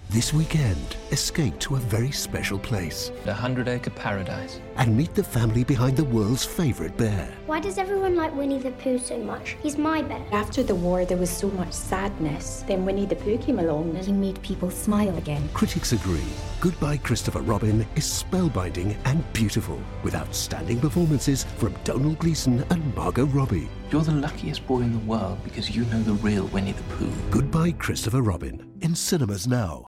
This weekend, escape to a very special place The 100-acre paradise. and meet the family behind the world's favourite bear. Why does everyone like Winnie the Pooh so much? He's my bear. After the war, there was so much sadness. Then Winnie the Pooh came along and he made people smile again. Critics agree Goodbye Christopher Robin is spellbinding and beautiful, with outstanding performances from Donald Gleeson and Margot Robbie. You're the luckiest boy in the world because you know the real Winnie the Pooh. Goodbye Christopher Robin, in cinemas now.